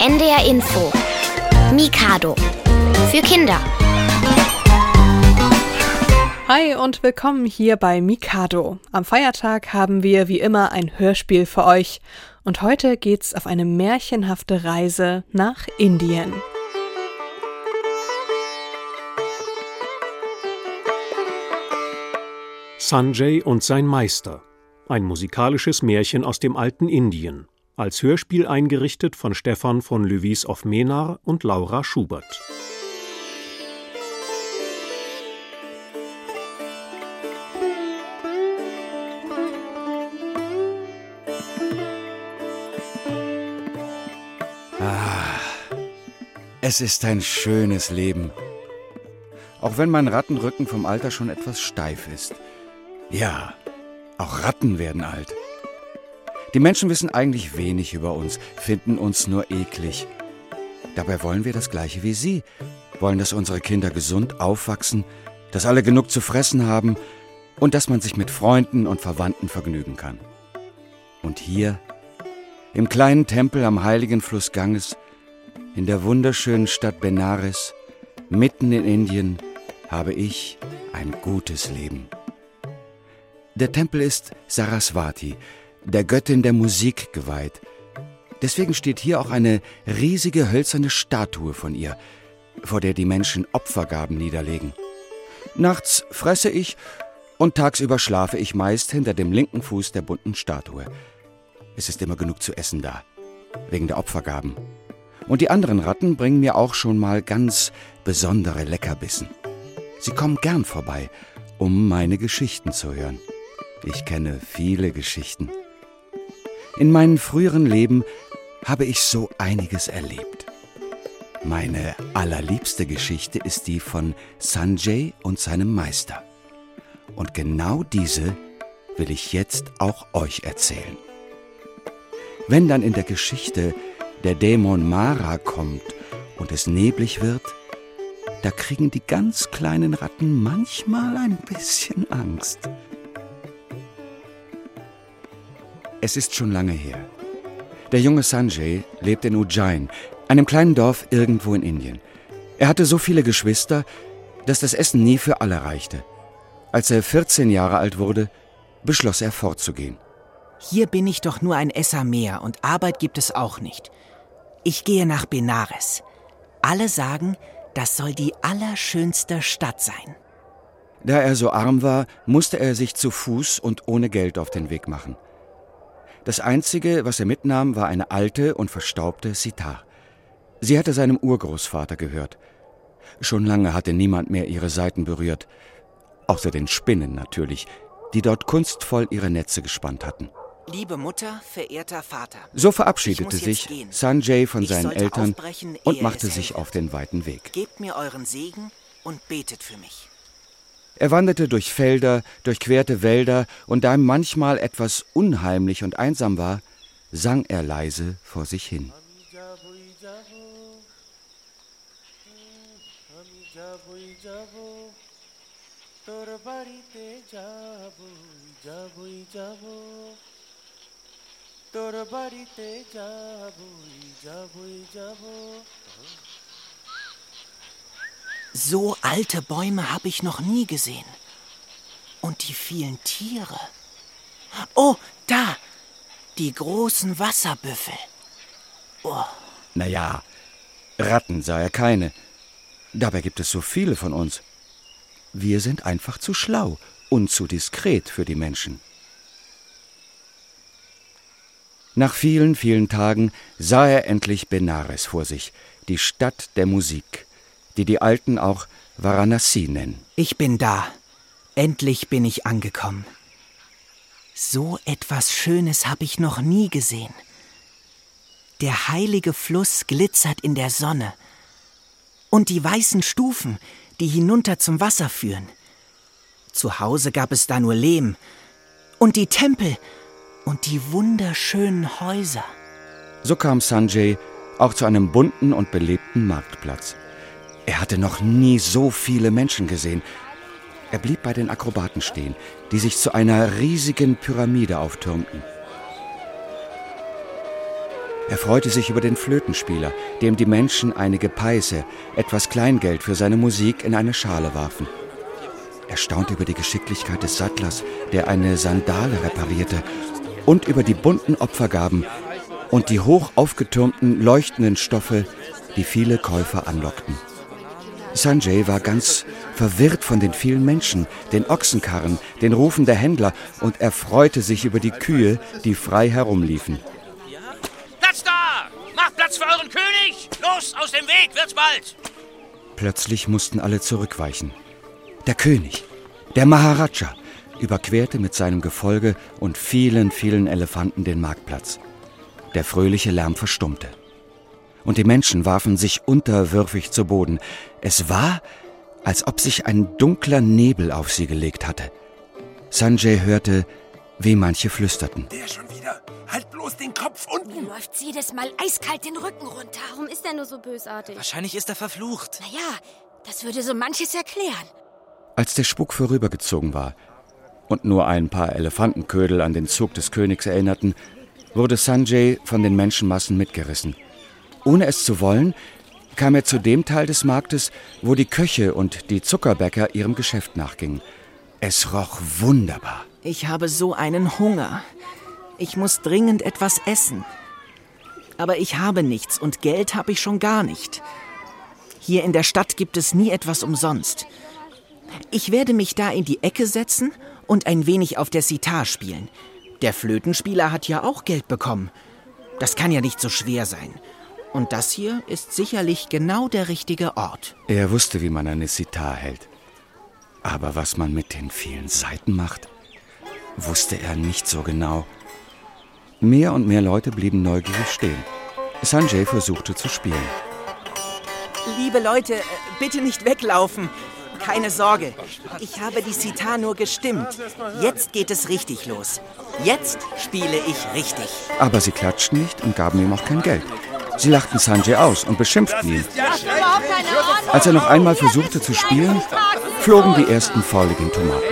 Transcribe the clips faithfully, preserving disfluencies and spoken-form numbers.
N D R Info Mikado für Kinder. Hi und willkommen hier bei Mikado. Am Feiertag haben wir wie immer ein Hörspiel für euch. Und heute geht's auf eine märchenhafte Reise nach Indien. Sanjay und sein Meister. Ein musikalisches Märchen aus dem alten Indien. Als Hörspiel eingerichtet von Stefan von Lövis of Menar und Laura Schubert. Ah, es ist ein schönes Leben. Auch wenn mein Rattenrücken vom Alter schon etwas steif ist. Ja, auch Ratten werden alt. Die Menschen wissen eigentlich wenig über uns, finden uns nur eklig. Dabei wollen wir das Gleiche wie sie. Wollen, dass unsere Kinder gesund aufwachsen, dass alle genug zu fressen haben und dass man sich mit Freunden und Verwandten vergnügen kann. Und hier, im kleinen Tempel am heiligen Fluss Ganges, in der wunderschönen Stadt Benares, mitten in Indien, habe ich ein gutes Leben. Der Tempel ist Saraswati, der Göttin der Musik, geweiht. Deswegen steht hier auch eine riesige hölzerne Statue von ihr, vor der die Menschen Opfergaben niederlegen. Nachts fresse ich und tagsüber schlafe ich meist hinter dem linken Fuß der bunten Statue. Es ist immer genug zu essen da, wegen der Opfergaben. Und die anderen Ratten bringen mir auch schon mal ganz besondere Leckerbissen. Sie kommen gern vorbei, um meine Geschichten zu hören. Ich kenne viele Geschichten. In meinem früheren Leben habe ich so einiges erlebt. Meine allerliebste Geschichte ist die von Sanjay und seinem Meister. Und genau diese will ich jetzt auch euch erzählen. Wenn dann in der Geschichte der Dämon Mara kommt und es neblig wird, da kriegen die ganz kleinen Ratten manchmal ein bisschen Angst. Es ist schon lange her. Der junge Sanjay lebt in Ujjain, einem kleinen Dorf irgendwo in Indien. Er hatte so viele Geschwister, dass das Essen nie für alle reichte. Als er vierzehn Jahre alt wurde, beschloss er fortzugehen. Hier bin ich doch nur ein Esser mehr und Arbeit gibt es auch nicht. Ich gehe nach Benares. Alle sagen, das soll die allerschönste Stadt sein. Da er so arm war, musste er sich zu Fuß und ohne Geld auf den Weg machen. Das Einzige, was er mitnahm, war eine alte und verstaubte Sitar. Sie hatte seinem Urgroßvater gehört. Schon lange hatte niemand mehr ihre Saiten berührt. Außer den Spinnen natürlich, die dort kunstvoll ihre Netze gespannt hatten. Liebe Mutter, verehrter Vater. So verabschiedete sich gehen. Sanjay von ich seinen Eltern und machte sich helfe. auf den weiten Weg. Gebt mir euren Segen und betet für mich. Er wanderte durch Felder, durchquerte Wälder, und da ihm manchmal etwas unheimlich und einsam war, sang er leise vor sich hin. So alte Bäume habe ich noch nie gesehen. Und die vielen Tiere. Oh, da! Die großen Wasserbüffel. Oh. Naja, Ratten sah er keine. Dabei gibt es so viele von uns. Wir sind einfach zu schlau und zu diskret für die Menschen. Nach vielen, vielen Tagen sah er endlich Benares vor sich, die Stadt der Musik, die die Alten auch Varanasi nennen. Ich bin da. Endlich bin ich angekommen. So etwas Schönes habe ich noch nie gesehen. Der heilige Fluss glitzert in der Sonne. Und die weißen Stufen, die hinunter zum Wasser führen. Zu Hause gab es da nur Lehm. Und die Tempel und die wunderschönen Häuser. So kam Sanjay auch zu einem bunten und belebten Marktplatz. Er hatte noch nie so viele Menschen gesehen. Er blieb bei den Akrobaten stehen, die sich zu einer riesigen Pyramide auftürmten. Er freute sich über den Flötenspieler, dem die Menschen einige Peise, etwas Kleingeld für seine Musik, in eine Schale warfen. Er staunte über die Geschicklichkeit des Sattlers, der eine Sandale reparierte, und über die bunten Opfergaben und die hoch aufgetürmten, leuchtenden Stoffe, die viele Käufer anlockten. Sanjay war ganz verwirrt von den vielen Menschen, den Ochsenkarren, den Rufen der Händler, und er freute sich über die Kühe, die frei herumliefen. Platz da! Macht Platz für euren König! Los, aus dem Weg, wird's bald! Plötzlich mussten alle zurückweichen. Der König, der Maharaja, überquerte mit seinem Gefolge und vielen, vielen Elefanten den Marktplatz. Der fröhliche Lärm verstummte. Und die Menschen warfen sich unterwürfig zu Boden. Es war, als ob sich ein dunkler Nebel auf sie gelegt hatte. Sanjay hörte, wie manche flüsterten. Der schon wieder. Halt bloß den Kopf unten. Mir läuft jedes Mal eiskalt den Rücken runter. Warum ist er nur so bösartig? Wahrscheinlich ist er verflucht. Naja, das würde so manches erklären. Als der Spuk vorübergezogen war und nur ein paar Elefantenködel an den Zug des Königs erinnerten, wurde Sanjay von den Menschenmassen mitgerissen. Ohne es zu wollen, kam er zu dem Teil des Marktes, wo die Köche und die Zuckerbäcker ihrem Geschäft nachgingen. Es roch wunderbar. Ich habe so einen Hunger. Ich muss dringend etwas essen. Aber ich habe nichts und Geld habe ich schon gar nicht. Hier in der Stadt gibt es nie etwas umsonst. Ich werde mich da in die Ecke setzen und ein wenig auf der Sitar spielen. Der Flötenspieler hat ja auch Geld bekommen. Das kann ja nicht so schwer sein. Und das hier ist sicherlich genau der richtige Ort. Er wusste, wie man eine Sitar hält. Aber was man mit den vielen Saiten macht, wusste er nicht so genau. Mehr und mehr Leute blieben neugierig stehen. Sanjay versuchte zu spielen. Liebe Leute, bitte nicht weglaufen. Keine Sorge, ich habe die Sitar nur gestimmt. Jetzt geht es richtig los. Jetzt spiele ich richtig. Aber sie klatschten nicht und gaben ihm auch kein Geld. Sie lachten Sanjay aus und beschimpften ihn. Als er noch einmal versuchte zu spielen, flogen die ersten fauligen Tomaten.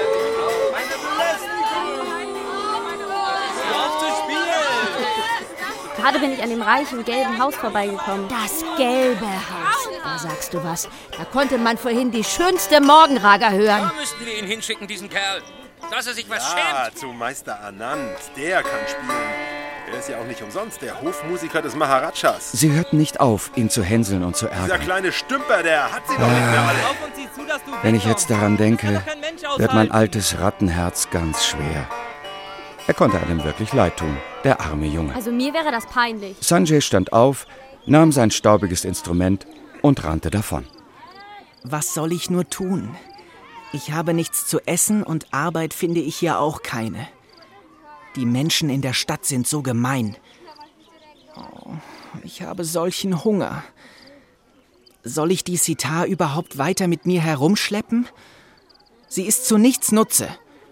Gerade bin ich an dem reichen, gelben Haus vorbeigekommen. Das gelbe Haus. Da sagst du was. Da konnte man vorhin die schönste Morgenraga hören. Da müssten wir ihn hinschicken, diesen Kerl. Dass er sich was Ja, schämt. zu Meister Anand. Der kann spielen. Er ist ja auch nicht umsonst der Hofmusiker des Maharajas. Sie hörten nicht auf, ihn zu hänseln und zu Dieser ärgern. kleine Stümper, der hat sie doch nicht mehr alle. Wenn ich jetzt daran denke, wird mein altes Rattenherz ganz schwer. Er konnte einem wirklich leid tun, der arme Junge. Also mir wäre das peinlich. Sanjay stand auf, nahm sein staubiges Instrument und rannte davon. Was soll ich nur tun? Ich habe nichts zu essen und Arbeit finde ich hier auch keine. Die Menschen in der Stadt sind so gemein. Oh, ich habe solchen Hunger. Soll ich die Sitar überhaupt weiter mit mir herumschleppen? Sie ist zu nichts Nutze.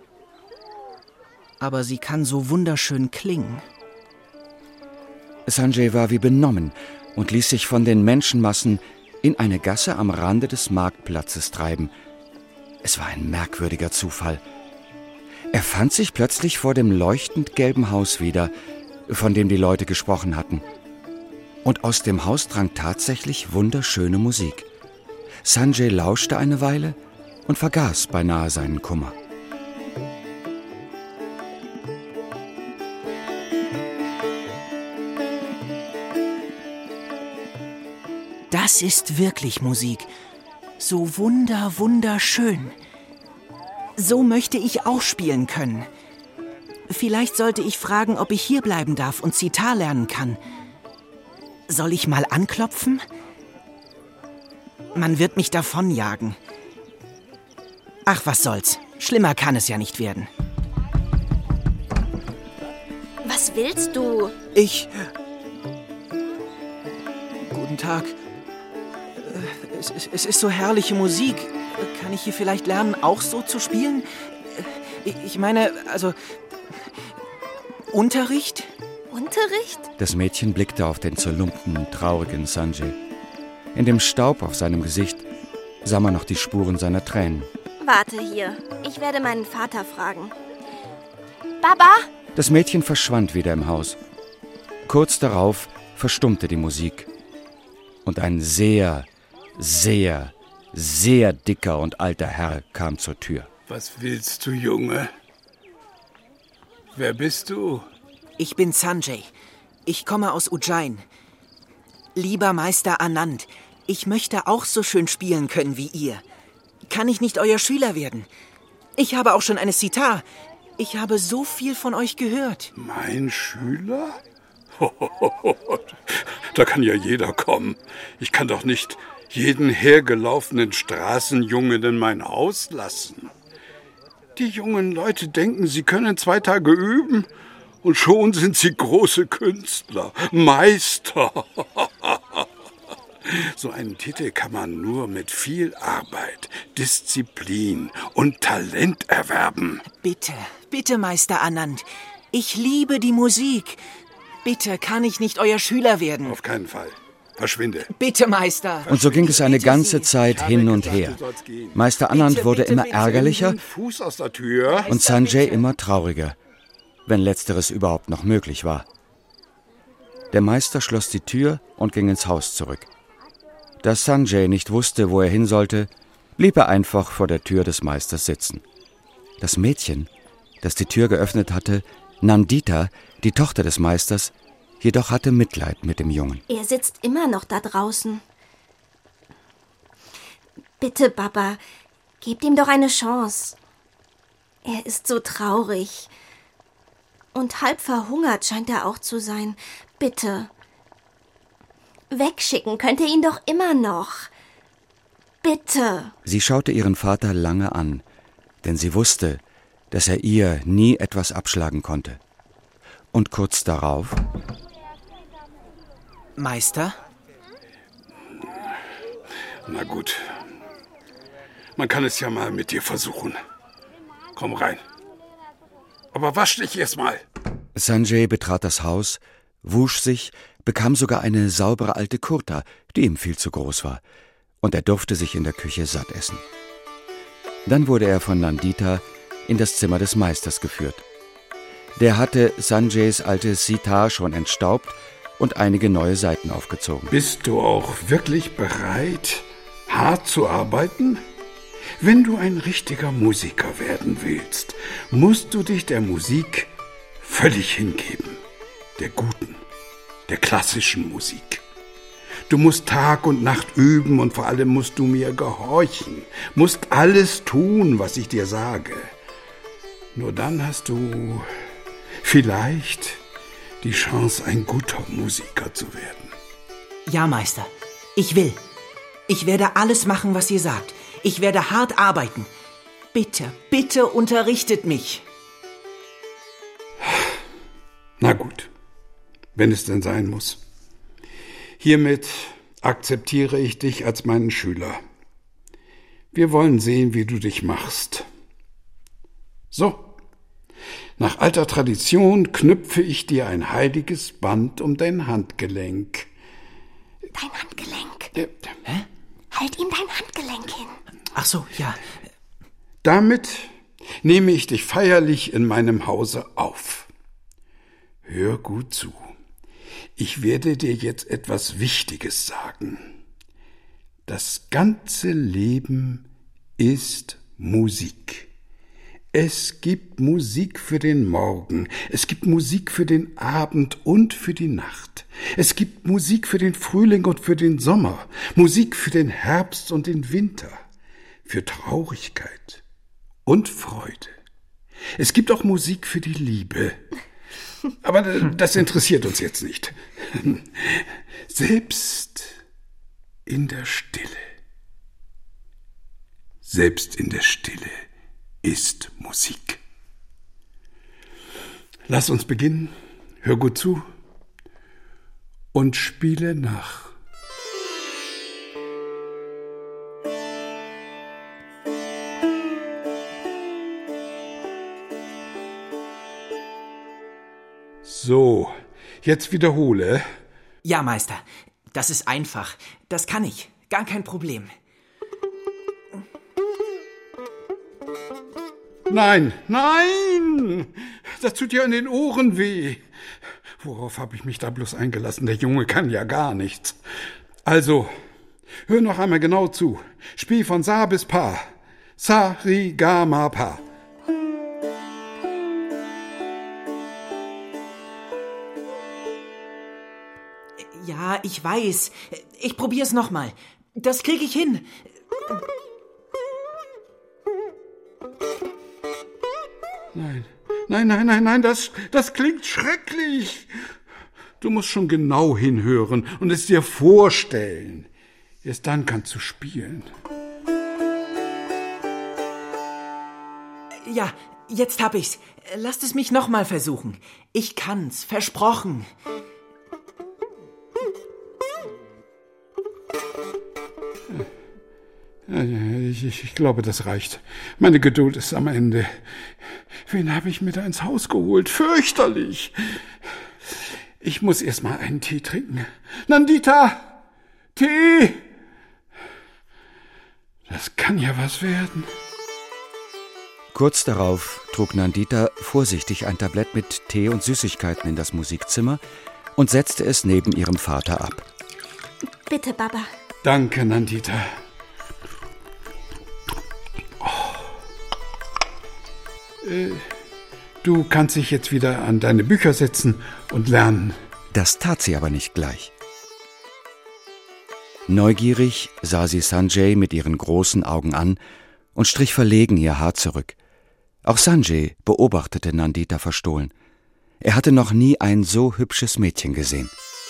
Aber sie kann so wunderschön klingen. Sanjay war wie benommen und ließ sich von den Menschenmassen in eine Gasse am Rande des Marktplatzes treiben. Es war ein merkwürdiger Zufall. Er fand sich plötzlich vor dem leuchtend gelben Haus wieder, von dem die Leute gesprochen hatten. Und aus dem Haus drang tatsächlich wunderschöne Musik. Sanjay lauschte eine Weile und vergaß beinahe seinen Kummer. Das ist wirklich Musik. So wunder, wunderschön. So möchte ich auch spielen können. Vielleicht sollte ich fragen, ob ich hier bleiben darf und Sitar lernen kann. Soll ich mal anklopfen? Man wird mich davonjagen. Ach, was soll's. Schlimmer kann es ja nicht werden. Was willst du? Ich... Guten Tag. Es, es, es ist so herrliche Musik. Kann ich hier vielleicht lernen, auch so zu spielen? Ich meine, also... Unterricht? Unterricht? Das Mädchen blickte auf den zerlumpten, traurigen Sanjay. In dem Staub auf seinem Gesicht sah man noch die Spuren seiner Tränen. Warte hier. Ich werde meinen Vater fragen. Baba? Das Mädchen verschwand wieder im Haus. kurz darauf verstummte die Musik. Und ein sehr, sehr, sehr dicker und alter Herr kam zur Tür. Was willst du, Junge? Wer bist du? Ich bin Sanjay. Ich komme aus Ujjain. Lieber Meister Anand, ich möchte auch so schön spielen können wie ihr. Kann ich nicht euer Schüler werden? Ich habe auch schon eine Sitar. Ich habe so viel von euch gehört. Mein Schüler? Da kann ja jeder kommen. Ich kann doch nicht jeden hergelaufenen Straßenjungen in mein Haus lassen. Die jungen Leute denken, sie können zwei Tage üben und schon sind sie große Künstler, Meister. So einen Titel kann man nur mit viel Arbeit, Disziplin und Talent erwerben. Bitte, bitte, Meister Anand. Ich liebe die Musik. Bitte, kann ich nicht euer Schüler werden? Auf keinen Fall. Verschwinde. Bitte, Meister. Und so ging es eine ganze Zeit hin und her. Meister Anand wurde immer ärgerlicher und Sanjay immer trauriger, wenn letzteres überhaupt noch möglich war. Der Meister schloss die Tür und ging ins Haus zurück. Da Sanjay nicht wusste, wo er hin sollte, blieb er einfach vor der Tür des Meisters sitzen. Das Mädchen, das die Tür geöffnet hatte, Nandita, die Tochter des Meisters, jedoch hatte Mitleid mit dem Jungen. Er sitzt immer noch da draußen. Bitte, Papa, gebt ihm doch eine Chance. Er ist so traurig. Und halb verhungert scheint er auch zu sein. Bitte. Wegschicken könnt ihr ihn doch immer noch. Bitte. Sie schaute ihren Vater lange an, denn sie wusste, dass er ihr nie etwas abschlagen konnte. Und kurz darauf... Meister? Na gut. Man kann es ja mal mit dir versuchen. Komm rein. Aber wasch dich erst mal. Sanjay betrat das Haus, wusch sich, bekam sogar eine saubere alte Kurta, die ihm viel zu groß war, und er durfte sich in der Küche satt essen. Dann wurde er von Nandita in das Zimmer des Meisters geführt. Der hatte Sanjays alte Sitar schon entstaubt und einige neue Saiten aufgezogen. Bist du auch wirklich bereit, hart zu arbeiten? Wenn du ein richtiger Musiker werden willst, musst du dich der Musik völlig hingeben. Der guten, der klassischen Musik. Du musst Tag und Nacht üben und vor allem musst du mir gehorchen. Musst alles tun, was ich dir sage. Nur dann hast du vielleicht die Chance, ein guter Musiker zu werden. Ja, Meister. Ich will. Ich werde alles machen, was ihr sagt. Ich werde hart arbeiten. Bitte, bitte unterrichtet mich. Na gut, wenn es denn sein muss. Hiermit akzeptiere ich dich als meinen Schüler. Wir wollen sehen, wie du dich machst. So. Nach alter Tradition knüpfe ich dir ein heiliges Band um dein Handgelenk. Dein Handgelenk? Äh, Hä? Halt ihm dein Handgelenk hin. Ach so, ja. Damit nehme ich dich feierlich in meinem Hause auf. Hör gut zu. Ich werde dir jetzt etwas Wichtiges sagen. Das ganze Leben ist Musik. Es gibt Musik für den Morgen, es gibt Musik für den Abend und für die Nacht. Es gibt Musik für den Frühling und für den Sommer, Musik für den Herbst und den Winter, für Traurigkeit und Freude. Es gibt auch Musik für die Liebe. Aber das interessiert uns jetzt nicht. Selbst in der Stille, selbst in der Stille ist Musik. Lass uns beginnen, hör gut zu und spiele nach. So, jetzt wiederhole. Ja, Meister, das ist einfach. Das kann ich, gar kein Problem. Nein, nein, das tut ja in den Ohren weh. Worauf habe ich mich da bloß eingelassen? Der Junge kann ja gar nichts. Also, hör noch einmal genau zu. Spiel von Sa bis Pa. Sa, Ri, Ga, Ma, Pa. Ja, ich weiß. Ich probier's nochmal. Das krieg ich hin. Nein, nein, nein, nein, nein, das, das klingt schrecklich. Du musst schon genau hinhören und es dir vorstellen. Erst dann kannst du spielen. Ja, jetzt hab ich's. Lasst es mich nochmal versuchen. Ich kann's, versprochen. Ja, ich, ich, ich glaube, das reicht. Meine Geduld ist am Ende. Wen habe ich mir da ins Haus geholt? Fürchterlich. Ich muss erst mal einen Tee trinken. Nandita! Tee! Das kann ja was werden. Kurz darauf trug Nandita vorsichtig ein Tablett mit Tee und Süßigkeiten in das Musikzimmer und setzte es neben ihrem Vater ab. Bitte, Baba. Danke, Nandita. Du kannst dich jetzt wieder an deine Bücher setzen und lernen. Das tat sie aber nicht gleich. Neugierig sah sie Sanjay mit ihren großen Augen an und strich verlegen ihr Haar zurück. Auch Sanjay beobachtete Nandita verstohlen. Er hatte noch nie ein so hübsches Mädchen gesehen.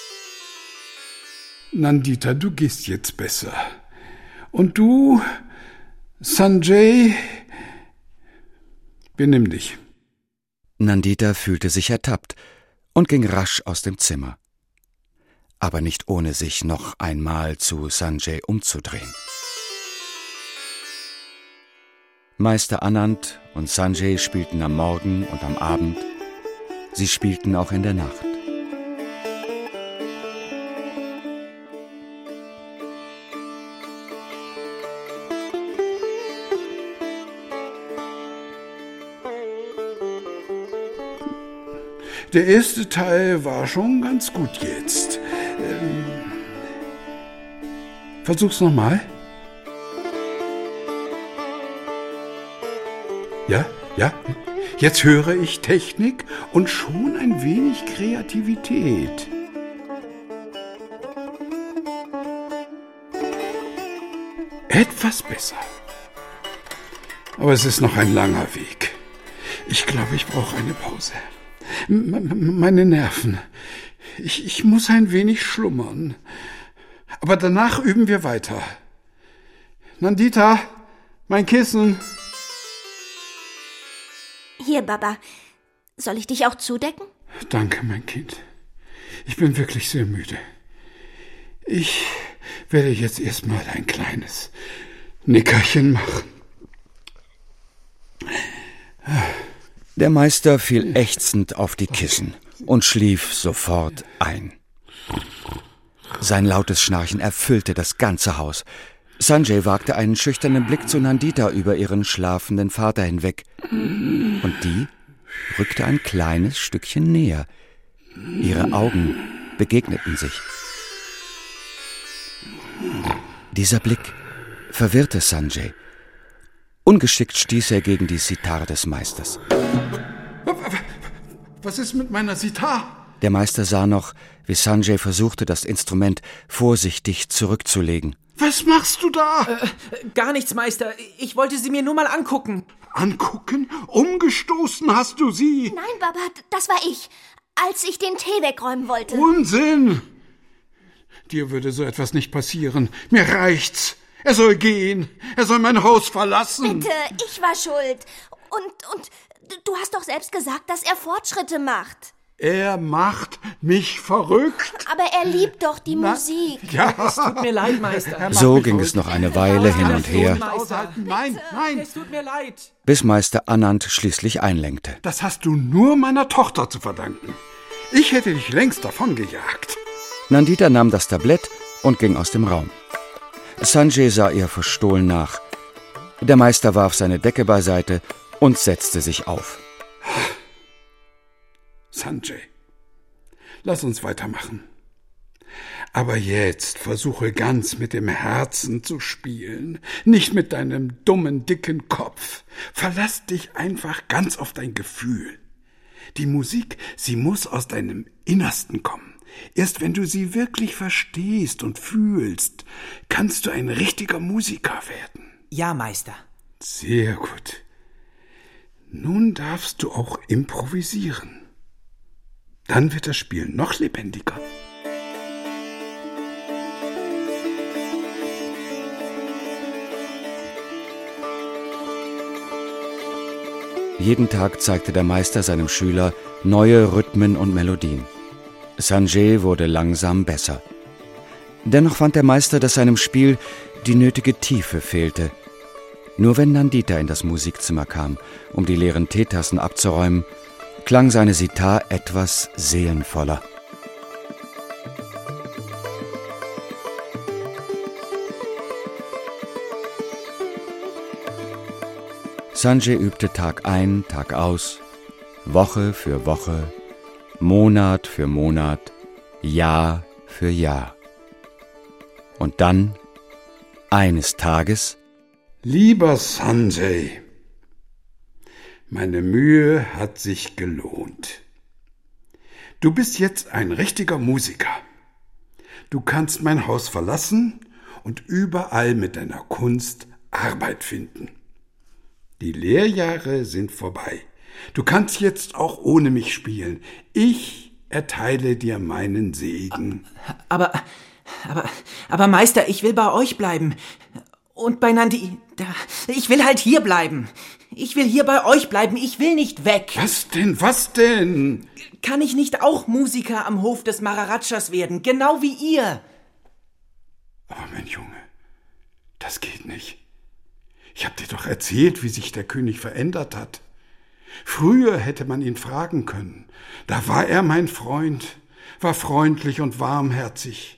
Nandita, du gehst jetzt besser. Und du, Sanjay, benimm dich. Nandita fühlte sich ertappt und ging rasch aus dem Zimmer. Aber nicht ohne sich noch einmal zu Sanjay umzudrehen. Meister Anand und Sanjay spielten am Morgen und am Abend. Sie spielten auch in der Nacht. Der erste Teil war schon ganz gut jetzt. Ähm, versuch's nochmal. Ja, ja. Jetzt höre ich Technik und schon ein wenig Kreativität. Etwas besser. Aber es ist noch ein langer Weg. Ich glaube, ich brauche eine Pause. M- meine Nerven. Ich, ich muss ein wenig schlummern. Aber danach üben wir weiter. Nandita, mein Kissen. Hier, Baba. Soll ich dich auch zudecken? Danke, mein Kind. Ich bin wirklich sehr müde. Ich werde jetzt erstmal ein kleines Nickerchen machen. Der Meister fiel ächzend auf die Kissen und schlief sofort ein. Sein lautes Schnarchen erfüllte das ganze Haus. Sanjay wagte einen schüchternen Blick zu Nandita über ihren schlafenden Vater hinweg. Und die rückte ein kleines Stückchen näher. Ihre Augen begegneten sich. Dieser Blick verwirrte Sanjay. Ungeschickt stieß er gegen die Sitar des Meisters. Was ist mit meiner Sitar? Der Meister sah noch, wie Sanjay versuchte, das Instrument vorsichtig zurückzulegen. Was machst du da? Äh, gar nichts, Meister. Ich wollte sie mir nur mal angucken. Angucken? Umgestoßen hast du sie? Nein, Baba, das war ich, als ich den Tee wegräumen wollte. Unsinn! Dir würde so etwas nicht passieren. Mir reicht's. Er soll gehen. Er soll mein Haus verlassen. Bitte, ich war schuld. Und, und du hast doch selbst gesagt, dass er Fortschritte macht. Er macht mich verrückt. Aber er liebt doch die Na, Musik. Ja. Es tut mir leid, Meister. So ging es noch eine Weile hin und her, Nein, nein. Es tut mir leid. bis Meister Anand schließlich einlenkte. Das hast du nur meiner Tochter zu verdanken. Ich hätte dich längst davongejagt. Nandita nahm das Tablett und ging aus dem Raum. Sanjay sah ihr verstohlen nach. Der Meister warf seine Decke beiseite und setzte sich auf. Sanjay, Lass uns weitermachen. Aber jetzt versuche ganz mit dem Herzen zu spielen, nicht mit deinem dummen, dicken Kopf. Verlass dich einfach ganz auf dein Gefühl. Die Musik, sie muss aus deinem Innersten kommen. Erst wenn du sie wirklich verstehst und fühlst, kannst du ein richtiger Musiker werden. Ja, Meister. Sehr gut. Nun darfst du auch improvisieren. Dann wird das Spiel noch lebendiger. Jeden Tag zeigte der Meister seinem Schüler neue Rhythmen und Melodien. Sanjay wurde langsam besser. Dennoch fand der Meister, dass seinem Spiel die nötige Tiefe fehlte. Nur wenn Nandita in das Musikzimmer kam, um die leeren Teetassen abzuräumen, klang seine Sitar etwas seelenvoller. Sanjay übte Tag ein, Tag aus, Woche für Woche, Monat für Monat, Jahr für Jahr. Und dann, eines Tages: Lieber Sanjay, meine Mühe hat sich gelohnt. Du bist jetzt ein richtiger Musiker. Du kannst mein Haus verlassen und überall mit deiner Kunst Arbeit finden. Die Lehrjahre sind vorbei. Du kannst jetzt auch ohne mich spielen. Ich erteile dir meinen Segen. Aber, aber, aber Meister, ich will bei euch bleiben. Und bei Nandi, ich will halt hier bleiben. Ich will hier bei euch bleiben. Ich will nicht weg. Was denn, was denn? Kann ich nicht auch Musiker am Hof des Maharajas werden, genau wie ihr? Aber mein Junge, das geht nicht. Ich hab dir doch erzählt, wie sich der König verändert hat. Früher hätte man ihn fragen können. Da war er mein Freund, war freundlich und warmherzig.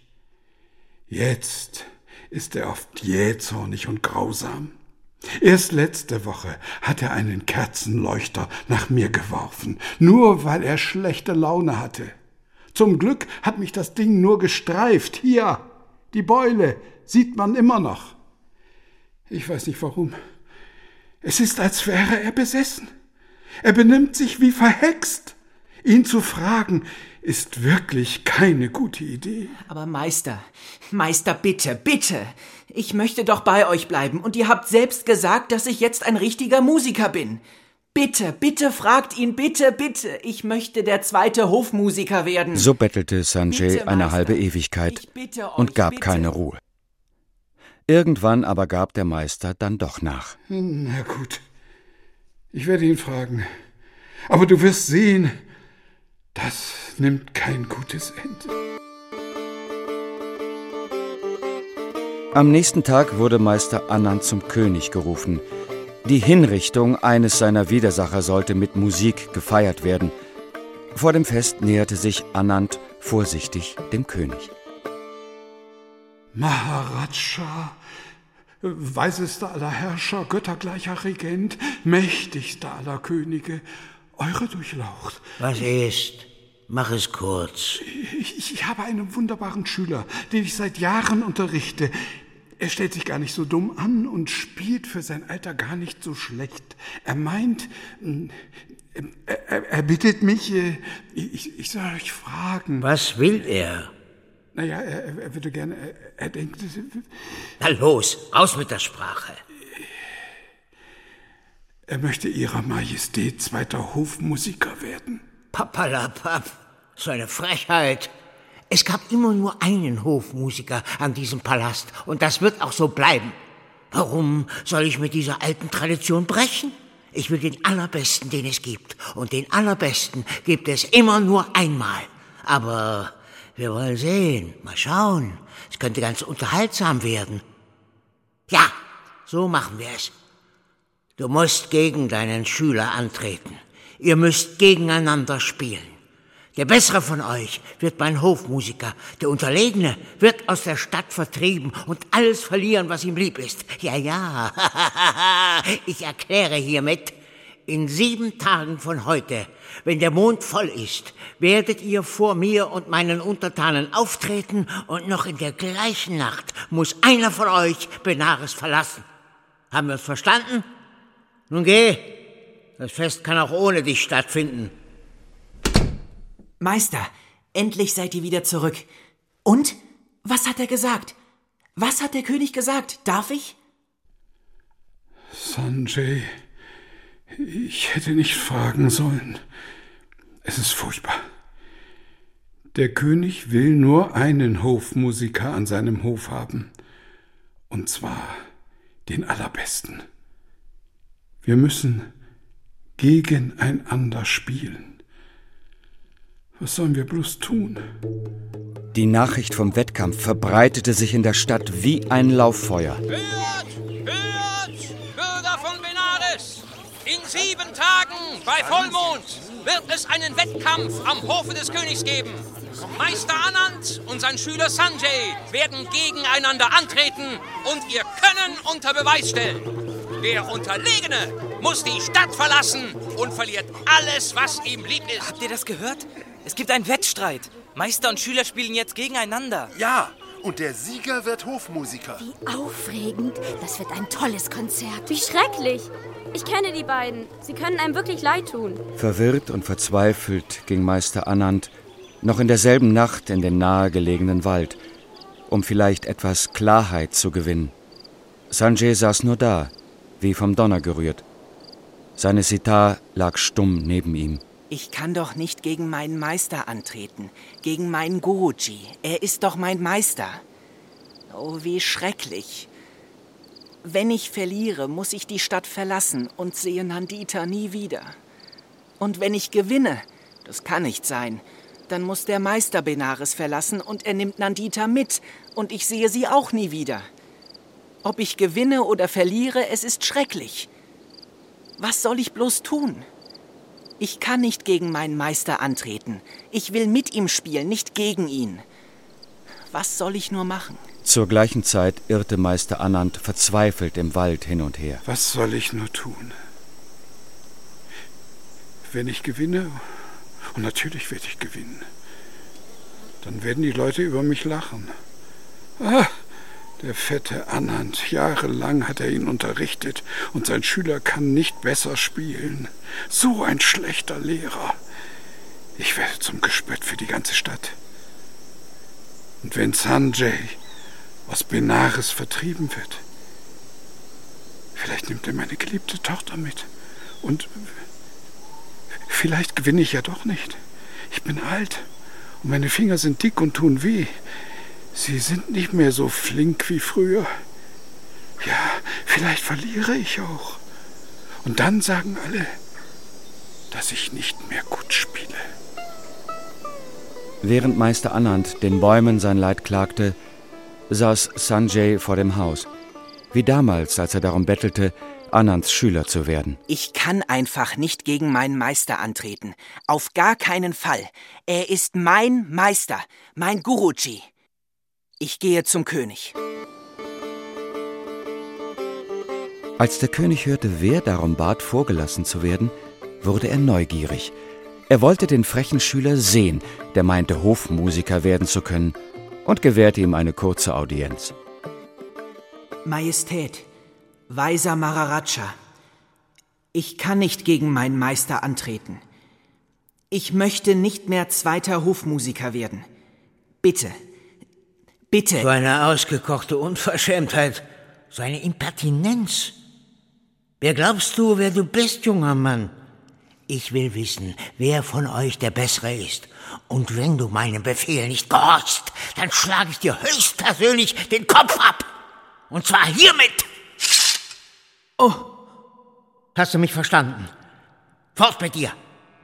Jetzt ist er oft jähzornig und grausam. Erst letzte Woche hat er einen Kerzenleuchter nach mir geworfen, nur weil er schlechte Laune hatte. Zum Glück hat mich das Ding nur gestreift. Hier, die Beule, sieht man immer noch. Ich weiß nicht warum. Es ist, als wäre er besessen. Er benimmt sich wie verhext. Ihn zu fragen, ist wirklich keine gute Idee. Aber Meister, Meister, bitte, bitte. Ich möchte doch bei euch bleiben und ihr habt selbst gesagt, dass ich jetzt ein richtiger Musiker bin. Bitte, bitte fragt ihn, bitte, bitte. Ich möchte der zweite Hofmusiker werden. So bettelte Sanjay Bitte, eine Meister. halbe Ewigkeit Ich bitte euch, und gab bitte. keine Ruhe. Irgendwann aber gab der Meister dann doch nach. Na gut, ich werde ihn fragen. Aber du wirst sehen, das nimmt kein gutes Ende. Am nächsten Tag wurde Meister Anand zum König gerufen. Die Hinrichtung eines seiner Widersacher sollte mit Musik gefeiert werden. Vor dem Fest näherte sich Anand vorsichtig dem König. Maharaja, weisester aller Herrscher, göttergleicher Regent, mächtigster aller Könige, eure Durchlaucht. Was ist? Mach es kurz. Ich, ich habe einen wunderbaren Schüler, den ich seit Jahren unterrichte. Er stellt sich gar nicht so dumm an und spielt für sein Alter gar nicht so schlecht. Er meint, er, er, er bittet mich, ich, ich soll euch fragen. Was will er? Naja, er, er würde gerne, er, er denkt... Na los, raus mit der Sprache. Er möchte Ihrer Majestät zweiter Hofmusiker werden. Papalapap, so eine Frechheit. Es gab immer nur einen Hofmusiker an diesem Palast und das wird auch so bleiben. Warum soll ich mit dieser alten Tradition brechen? Ich will den Allerbesten, den es gibt. Und den Allerbesten gibt es immer nur einmal. Aber wir wollen sehen, mal schauen. Es könnte ganz unterhaltsam werden. Ja, so machen wir es. Du musst gegen deinen Schüler antreten. Ihr müsst gegeneinander spielen. Der Bessere von euch wird mein Hofmusiker. Der Unterlegene wird aus der Stadt vertrieben und alles verlieren, was ihm lieb ist. Ja, ja, ich erkläre hiermit, In sieben Tagen von heute, wenn der Mond voll ist, werdet ihr vor mir und meinen Untertanen auftreten und noch in der gleichen Nacht muss einer von euch Benares verlassen. Haben wir uns verstanden? Nun geh, das Fest kann auch ohne dich stattfinden. Meister, endlich seid ihr wieder zurück. Und? Was hat er gesagt? Was hat der König gesagt? Darf ich? Sanjay, ich hätte nicht fragen sollen. Es ist furchtbar. Der König will nur einen Hofmusiker an seinem Hof haben. Und zwar den allerbesten. Wir müssen gegeneinander spielen. Was sollen wir bloß tun? Die Nachricht vom Wettkampf verbreitete sich in der Stadt wie ein Lauffeuer. Hört, hört, Bürger von Benares! In sieben Tagen, bei Vollmond, wird es einen Wettkampf am Hofe des Königs geben. Meister Anand und sein Schüler Sanjay werden gegeneinander antreten und ihr Können unter Beweis stellen. Der Unterlegene muss die Stadt verlassen und verliert alles, was ihm lieb ist. Habt ihr das gehört? Es gibt einen Wettstreit. Meister und Schüler spielen jetzt gegeneinander. Ja, und der Sieger wird Hofmusiker. Wie aufregend. Das wird ein tolles Konzert. Wie schrecklich. Ich kenne die beiden. Sie können einem wirklich leid tun. Verwirrt und verzweifelt ging Meister Anand noch in derselben Nacht in den nahegelegenen Wald, um vielleicht etwas Klarheit zu gewinnen. Sanjay saß nur da, wie vom Donner gerührt. Seine Sitar lag stumm neben ihm. Ich kann doch nicht gegen meinen Meister antreten, gegen meinen Guruji. Er ist doch mein Meister. Oh, wie schrecklich. Wenn ich verliere, muss ich die Stadt verlassen und sehe Nandita nie wieder. Und wenn ich gewinne, das kann nicht sein, dann muss der Meister Benares verlassen und er nimmt Nandita mit und ich sehe sie auch nie wieder. Ob ich gewinne oder verliere, es ist schrecklich. Was soll ich bloß tun? Ich kann nicht gegen meinen Meister antreten. Ich will mit ihm spielen, nicht gegen ihn. Was soll ich nur machen? Zur gleichen Zeit irrte Meister Anand verzweifelt im Wald hin und her. Was soll ich nur tun? Wenn ich gewinne, und natürlich werde ich gewinnen, dann werden die Leute über mich lachen. Ah, der fette Anand, jahrelang hat er ihn unterrichtet und sein Schüler kann nicht besser spielen. So ein schlechter Lehrer. Ich werde zum Gespött für die ganze Stadt. Und wenn Sanjay aus Benares vertrieben wird, vielleicht nimmt er meine geliebte Tochter mit. Und vielleicht gewinne ich ja doch nicht. Ich bin alt und meine Finger sind dick und tun weh. Sie sind nicht mehr so flink wie früher. Ja, vielleicht verliere ich auch. Und dann sagen alle, dass ich nicht mehr gut spiele. Während Meister Anand den Bäumen sein Leid klagte, saß Sanjay vor dem Haus. Wie damals, als er darum bettelte, Anands Schüler zu werden. Ich kann einfach nicht gegen meinen Meister antreten. Auf gar keinen Fall. Er ist mein Meister, mein Guruji. Ich gehe zum König. Als der König hörte, wer darum bat, vorgelassen zu werden, wurde er neugierig. Er wollte den frechen Schüler sehen, der meinte, Hofmusiker werden zu können, und gewährte ihm eine kurze Audienz. Majestät, weiser Maharaja, ich kann nicht gegen meinen Meister antreten. Ich möchte nicht mehr zweiter Hofmusiker werden. Bitte, bitte. So eine ausgekochte Unverschämtheit, so eine Impertinenz. Wer glaubst du, wer du bist, junger Mann? Ich will wissen, wer von euch der Bessere ist. Und wenn du meinem Befehl nicht gehorchst, dann schlage ich dir höchstpersönlich den Kopf ab. Und zwar hiermit. Oh, hast du mich verstanden? Fort mit dir.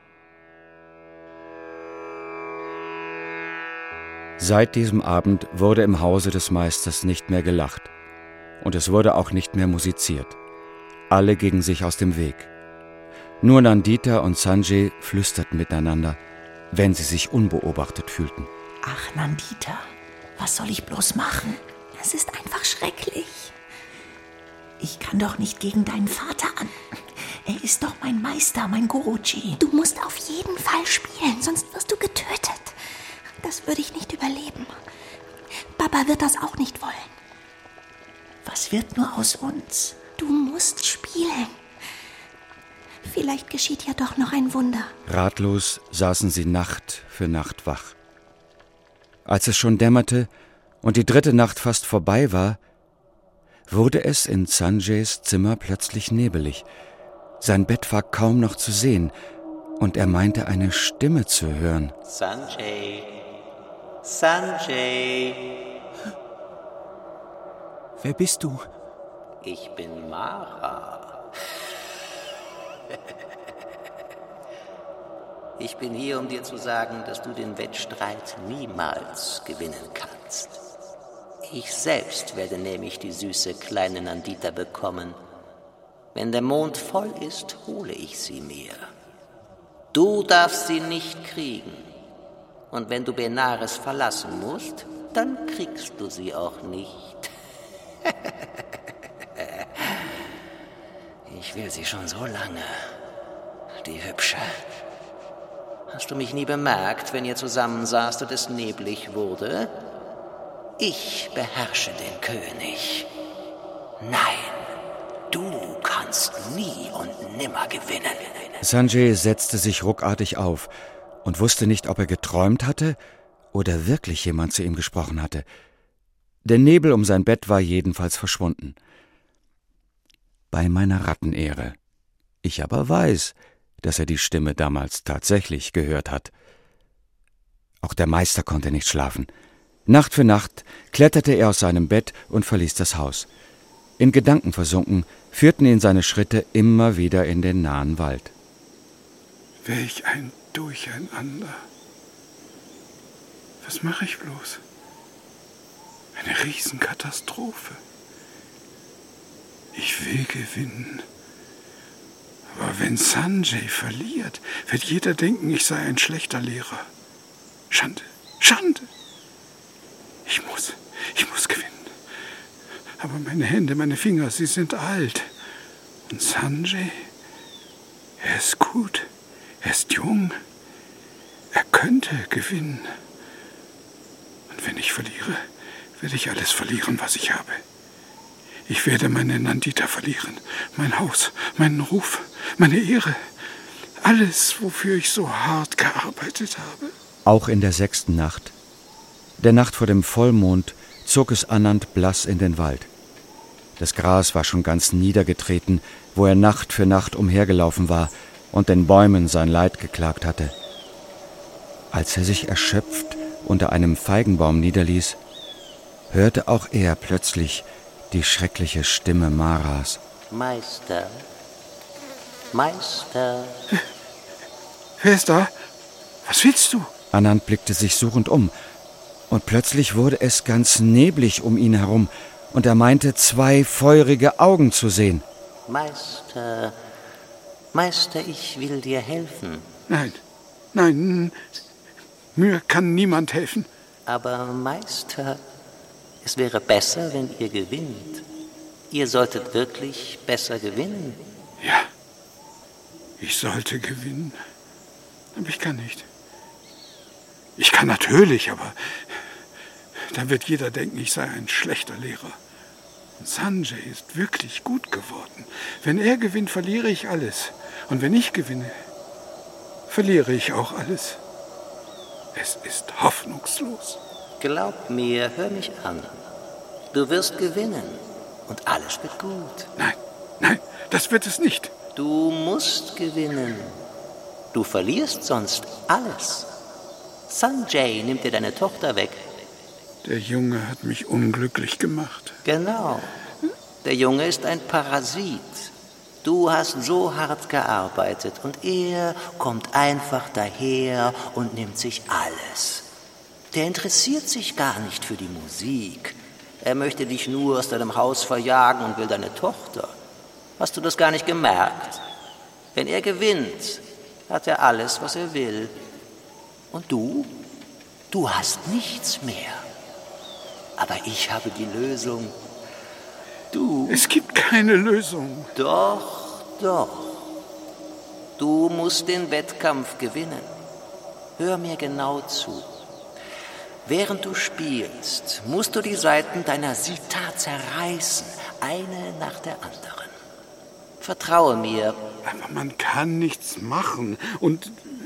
Seit diesem Abend wurde im Hause des Meisters nicht mehr gelacht. Und es wurde auch nicht mehr musiziert. Alle gingen sich aus dem Weg. Nur Nandita und Sanjay flüsterten miteinander, wenn sie sich unbeobachtet fühlten. Ach, Nandita, was soll ich bloß machen? Es ist einfach schrecklich. Ich kann doch nicht gegen deinen Vater an. Er ist doch mein Meister, mein Guruji. Du musst auf jeden Fall spielen, sonst wirst du getötet. Das würde ich nicht überleben. Papa wird das auch nicht wollen. Was wird nur aus uns? Du musst spielen. Vielleicht geschieht ja doch noch ein Wunder. Ratlos saßen sie Nacht für Nacht wach. Als es schon dämmerte und die dritte Nacht fast vorbei war, wurde es in Sanjays Zimmer plötzlich nebelig. Sein Bett war kaum noch zu sehen und er meinte, eine Stimme zu hören. Sanjay, Sanjay. Wer bist du? Ich bin Mara. Ich bin hier, um dir zu sagen, dass du den Wettstreit niemals gewinnen kannst. Ich selbst werde nämlich die süße kleine Nandita bekommen. Wenn der Mond voll ist, hole ich sie mir. Du darfst sie nicht kriegen. Und wenn du Benares verlassen musst, dann kriegst du sie auch nicht. Ich will sie schon so lange, die Hübsche. Hast du mich nie bemerkt, wenn ihr zusammensaßt und es neblig wurde? Ich beherrsche den König. Nein, du kannst nie und nimmer gewinnen. Sanjay setzte sich ruckartig auf und wusste nicht, ob er geträumt hatte oder wirklich jemand zu ihm gesprochen hatte. Der Nebel um sein Bett war jedenfalls verschwunden. Bei meiner Rattenehre. Ich aber weiß, dass er die Stimme damals tatsächlich gehört hat. Auch der Meister konnte nicht schlafen. Nacht für Nacht kletterte er aus seinem Bett und verließ das Haus. In Gedanken versunken, führten ihn seine Schritte immer wieder in den nahen Wald. Welch ein Durcheinander. Was mache ich bloß? Eine Riesenkatastrophe. Ich will gewinnen. Aber wenn Sanjay verliert, wird jeder denken, ich sei ein schlechter Lehrer. Schande, Schande. Ich muss, ich muss gewinnen. Aber meine Hände, meine Finger, sie sind alt. Und Sanjay, er ist gut, er ist jung. Er könnte gewinnen. Und wenn ich verliere, werde ich alles verlieren, was ich habe. Ich werde meine Nandita verlieren, mein Haus, meinen Ruf, meine Ehre. Alles, wofür ich so hart gearbeitet habe. Auch in der sechsten Nacht, der Nacht vor dem Vollmond, zog es Anand blass in den Wald. Das Gras war schon ganz niedergetreten, wo er Nacht für Nacht umhergelaufen war und den Bäumen sein Leid geklagt hatte. Als er sich erschöpft unter einem Feigenbaum niederließ, hörte auch er plötzlich die schreckliche Stimme Maras. Meister, Meister. Wer ist da? Was willst du? Anand blickte sich suchend um, und plötzlich wurde es ganz neblig um ihn herum, und er meinte, zwei feurige Augen zu sehen. Meister, Meister, ich will dir helfen. Nein, nein, mir kann niemand helfen. Aber Meister, es wäre besser, wenn ihr gewinnt. Ihr solltet wirklich besser gewinnen. Ja, ich sollte gewinnen, aber ich kann nicht. Ich kann natürlich, aber dann wird jeder denken, ich sei ein schlechter Lehrer. Und Sanjay ist wirklich gut geworden. Wenn er gewinnt, verliere ich alles. Und wenn ich gewinne, verliere ich auch alles. Es ist hoffnungslos. Glaub mir, hör mich an. Du wirst gewinnen und alles wird gut. Nein, nein, das wird es nicht. Du musst gewinnen. Du verlierst sonst alles. Sanjay nimmt dir deine Tochter weg. Der Junge hat mich unglücklich gemacht. Genau. Der Junge ist ein Parasit. Du hast so hart gearbeitet und er kommt einfach daher und nimmt sich alles. Der interessiert sich gar nicht für die Musik. Er möchte dich nur aus deinem Haus verjagen und will deine Tochter. Hast du das gar nicht gemerkt? Wenn er gewinnt, hat er alles, was er will. Und du? Du hast nichts mehr. Aber ich habe die Lösung. Du? Es gibt keine Lösung. Doch, doch. Du musst den Wettkampf gewinnen. Hör mir genau zu. Während du spielst, musst du die Saiten deiner Sitar zerreißen, eine nach der anderen. Vertraue mir. Aber man kann nichts machen und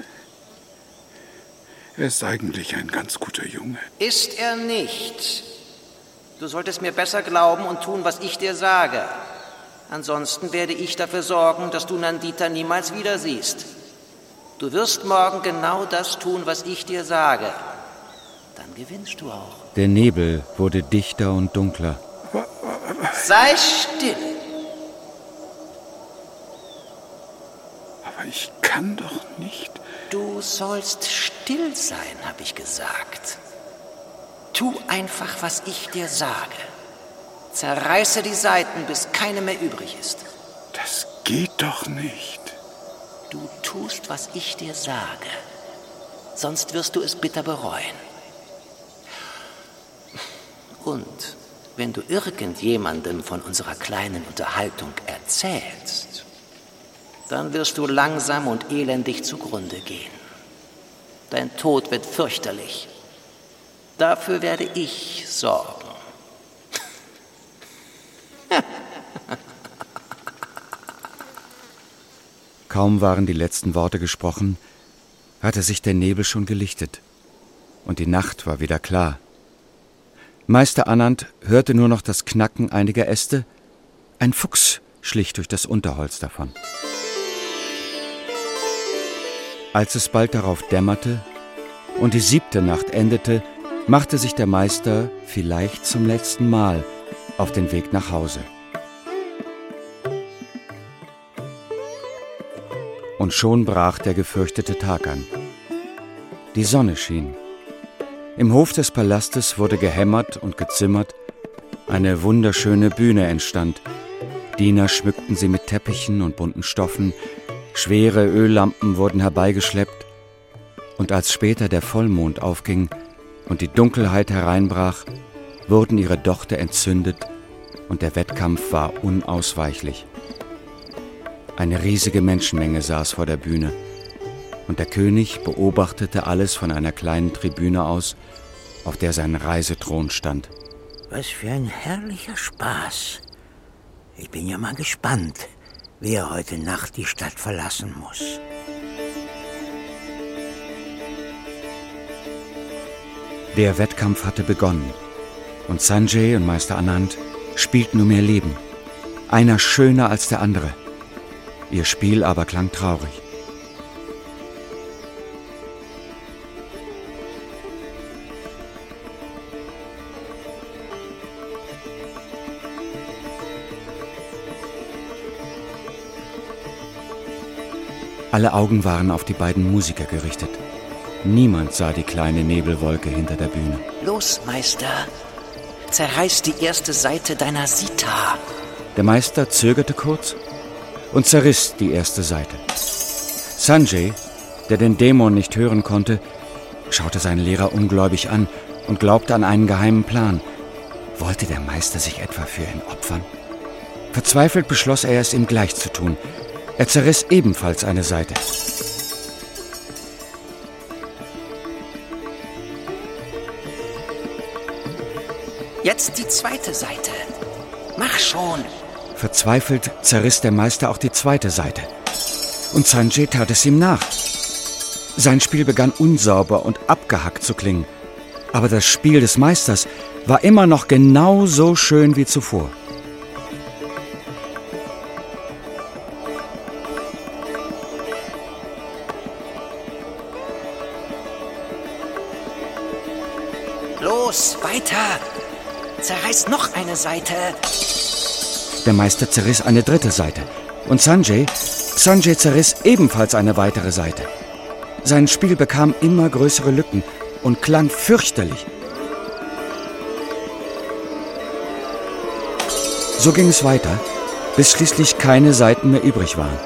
er ist eigentlich ein ganz guter Junge. Ist er nicht? Du solltest mir besser glauben und tun, was ich dir sage. Ansonsten werde ich dafür sorgen, dass du Nandita niemals wieder siehst. Du wirst morgen genau das tun, was ich dir sage. Dann gewinnst du auch. Der Nebel wurde dichter und dunkler. Sei still. Aber ich kann doch nicht. Du sollst still sein, habe ich gesagt. Tu einfach, was ich dir sage. Zerreiße die Saiten, bis keine mehr übrig ist. Das geht doch nicht. Du tust, was ich dir sage. Sonst wirst du es bitter bereuen. Und wenn du irgendjemandem von unserer kleinen Unterhaltung erzählst, dann wirst du langsam und elendig zugrunde gehen. Dein Tod wird fürchterlich. Dafür werde ich sorgen. Kaum waren die letzten Worte gesprochen, hatte sich der Nebel schon gelichtet und die Nacht war wieder klar. Meister Anand hörte nur noch das Knacken einiger Äste. Ein Fuchs schlich durch das Unterholz davon. Als es bald darauf dämmerte und die siebte Nacht endete, machte sich der Meister vielleicht zum letzten Mal auf den Weg nach Hause. Und schon brach der gefürchtete Tag an. Die Sonne schien. Im Hof des Palastes wurde gehämmert und gezimmert. Eine wunderschöne Bühne entstand. Diener schmückten sie mit Teppichen und bunten Stoffen. Schwere Öllampen wurden herbeigeschleppt. Und als später der Vollmond aufging und die Dunkelheit hereinbrach, wurden ihre Dochte entzündet und der Wettkampf war unausweichlich. Eine riesige Menschenmenge saß vor der Bühne und der König beobachtete alles von einer kleinen Tribüne aus, auf der sein Reisethron stand. Was für ein herrlicher Spaß. Ich bin ja mal gespannt, wer heute Nacht die Stadt verlassen muss. Der Wettkampf hatte begonnen und Sanjay und Meister Anand spielten um ihr Leben. Einer schöner als der andere. Ihr Spiel aber klang traurig. Alle Augen waren auf die beiden Musiker gerichtet. Niemand sah die kleine Nebelwolke hinter der Bühne. Los, Meister, zerreiß die erste Seite deiner Sitar. Der Meister zögerte kurz und zerriss die erste Seite. Sanjay, der den Dämon nicht hören konnte, schaute seinen Lehrer ungläubig an und glaubte an einen geheimen Plan. Wollte der Meister sich etwa für ihn opfern? Verzweifelt beschloss er, es ihm gleich zu tun. Er zerriss ebenfalls eine Seite. Jetzt die zweite Seite. Mach schon. Verzweifelt zerriss der Meister auch die zweite Seite. Und Sanjay tat es ihm nach. Sein Spiel begann unsauber und abgehackt zu klingen. Aber das Spiel des Meisters war immer noch genauso schön wie zuvor. Los, weiter! Zerreiß noch eine Seite! Der Meister zerriss eine dritte Seite. Und Sanjay, Sanjay zerriss ebenfalls eine weitere Seite. Sein Spiel bekam immer größere Lücken und klang fürchterlich. So ging es weiter, bis schließlich keine Seiten mehr übrig waren.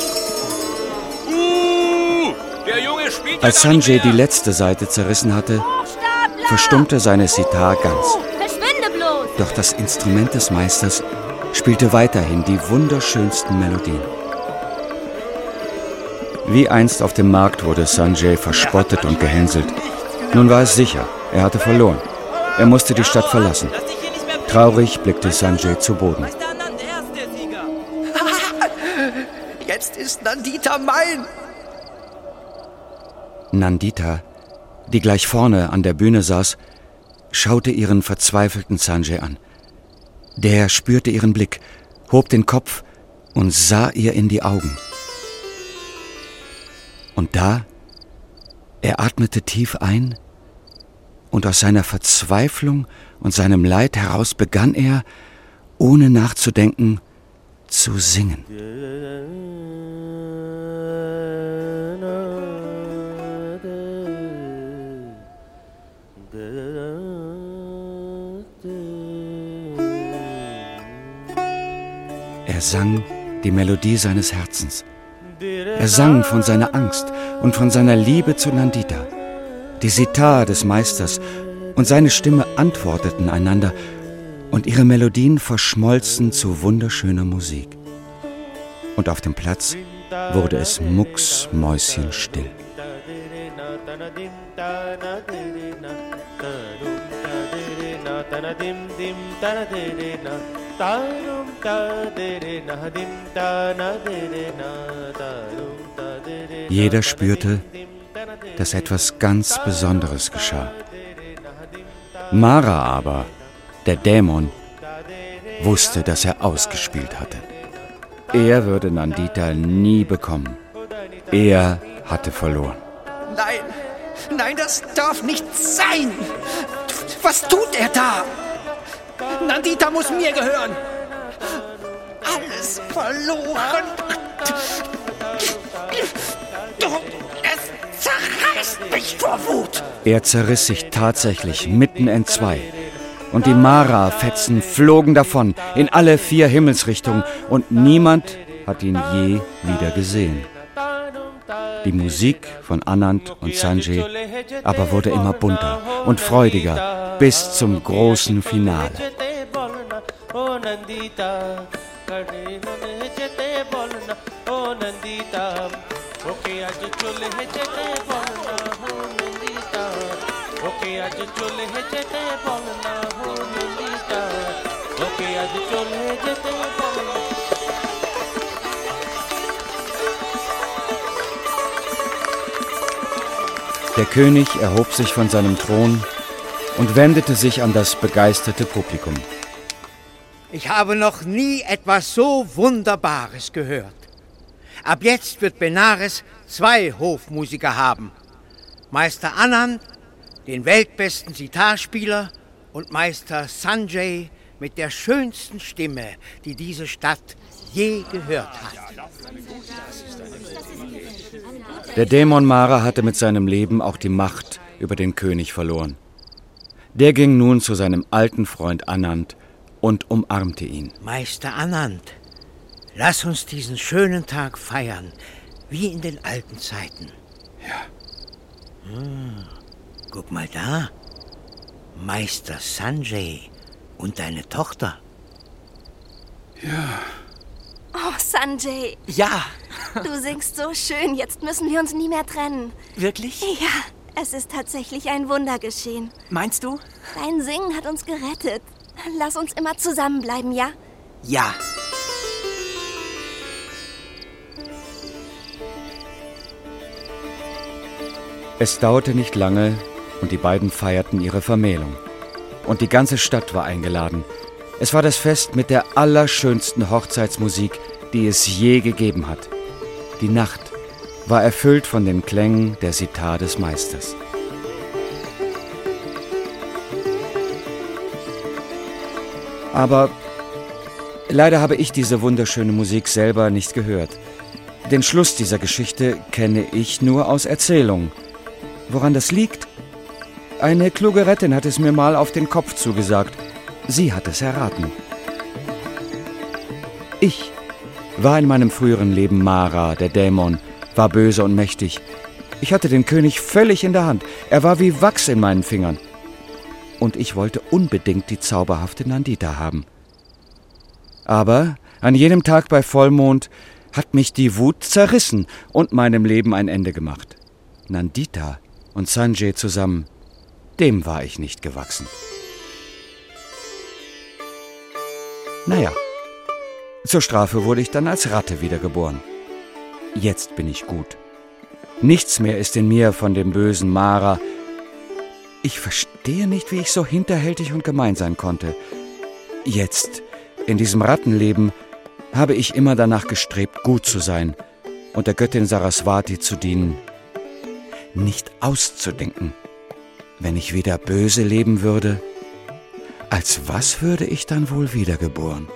Uh, der Junge spielt Als Sanjay die letzte Seite zerrissen hatte, verstummte seine Sitar ganz. Verschwinde bloß! Doch das Instrument des Meisters spielte weiterhin die wunderschönsten Melodien. Wie einst auf dem Markt wurde Sanjay verspottet und gehänselt. Nun war es sicher, er hatte verloren. Er musste die Stadt verlassen. Traurig blickte Sanjay zu Boden. Jetzt ist Nandita mein! Nandita, die gleich vorne an der Bühne saß, schaute ihren verzweifelten Sanjay an. Der spürte ihren Blick, hob den Kopf und sah ihr in die Augen. Und da, er atmete tief ein und aus seiner Verzweiflung und seinem Leid heraus begann er, ohne nachzudenken, zu singen. Er sang die Melodie seines Herzens. Er sang von seiner Angst und von seiner Liebe zu Nandita. Die Sitar des Meisters und seine Stimme antworteten einander und ihre Melodien verschmolzen zu wunderschöner Musik. Und auf dem Platz wurde es mucksmäuschenstill. Jeder spürte, dass etwas ganz Besonderes geschah. Mara aber, der Dämon, wusste, dass er ausgespielt hatte. Er würde Nandita nie bekommen. Er hatte verloren. Nein, nein, das darf nicht sein! Was tut er da? Nandita muss mir gehören! Alles verloren! Es zerreißt mich vor Wut! Er zerriss sich tatsächlich mitten in zwei. Und die Mara-Fetzen flogen davon in alle vier Himmelsrichtungen und niemand hat ihn je wieder gesehen. Die Musik von Anand und Sanjay aber wurde immer bunter und freudiger bis zum großen Finale. Der König erhob sich von seinem Thron und wendete sich an das begeisterte Publikum. Ich habe noch nie etwas so Wunderbares gehört. Ab jetzt wird Benares zwei Hofmusiker haben. Meister Anand, den weltbesten Sitarspieler, und Meister Sanjay mit der schönsten Stimme, die diese Stadt je gehört hat. Der Dämon Mara hatte mit seinem Leben auch die Macht über den König verloren. Der ging nun zu seinem alten Freund Anand und umarmte ihn. Meister Anand, lass uns diesen schönen Tag feiern, wie in den alten Zeiten. Ja. Hm, guck mal da. Meister Sanjay und deine Tochter. Ja. Oh, Sanjay. Ja. Du singst so schön, jetzt müssen wir uns nie mehr trennen. Wirklich? Ja, es ist tatsächlich ein Wunder geschehen. Meinst du? Dein Singen hat uns gerettet. Lass uns immer zusammenbleiben, ja? Ja. Es dauerte nicht lange und die beiden feierten ihre Vermählung. Und die ganze Stadt war eingeladen. Es war das Fest mit der allerschönsten Hochzeitsmusik, die es je gegeben hat. Die Nacht war erfüllt von den Klängen der Sitar des Meisters. Aber leider habe ich diese wunderschöne Musik selber nicht gehört. Den Schluss dieser Geschichte kenne ich nur aus Erzählungen. Woran das liegt? Eine kluge Rettin hat es mir mal auf den Kopf zugesagt. Sie hat es erraten. Ich war in meinem früheren Leben Mara, der Dämon, war böse und mächtig. Ich hatte den König völlig in der Hand. Er war wie Wachs in meinen Fingern. Und ich wollte unbedingt die zauberhafte Nandita haben. Aber an jenem Tag bei Vollmond hat mich die Wut zerrissen und meinem Leben ein Ende gemacht. Nandita und Sanjay zusammen, dem war ich nicht gewachsen. Naja, zur Strafe wurde ich dann als Ratte wiedergeboren. Jetzt bin ich gut. Nichts mehr ist in mir von dem bösen Mara. Ich verstehe nicht, wie ich so hinterhältig und gemein sein konnte. Jetzt, in diesem Rattenleben, habe ich immer danach gestrebt, gut zu sein und der Göttin Saraswati zu dienen. Nicht auszudenken, wenn ich wieder böse leben würde, als was würde ich dann wohl wiedergeboren?